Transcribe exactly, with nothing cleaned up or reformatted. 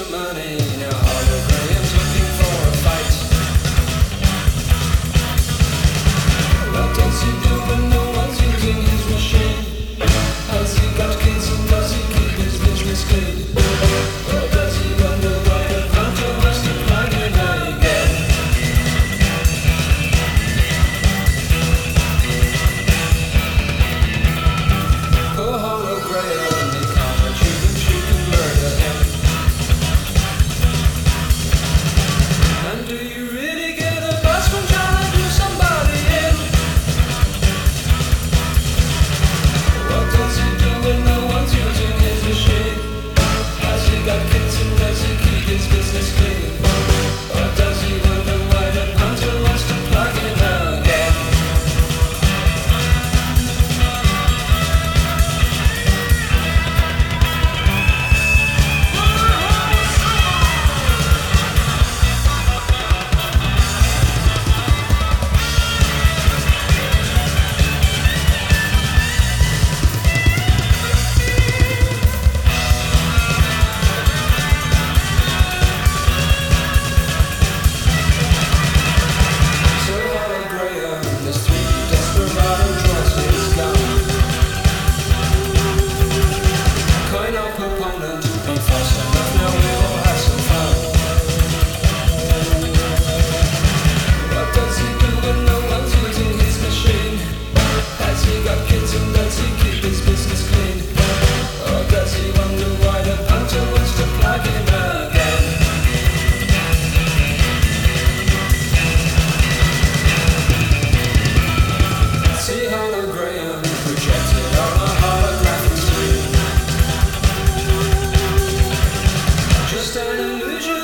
money. Now holograms looking for a fight. What does he do when no one's using his machine? Has he got kids and does he keep his business clean? Or does he wonder why the phantom must have planned him again? Poor hologram, they can't achieve him, she can murder him. And do you really get a buzz from trying to do somebody in? What does he do when no one's using his machine? Has he got kids and does he keep his business clean? Or does he wonder why the punter wants to plug him again? So hologram, this three D desperado draws his gun. Coin up opponent, be fast enough, now we all have some fun. What does he do when no one's using his machine? Has he got kids and does he keep his business clean? Or does he wonder why the punter wants to plug him again? See hologram projected on a holographic screen. Just an illusion.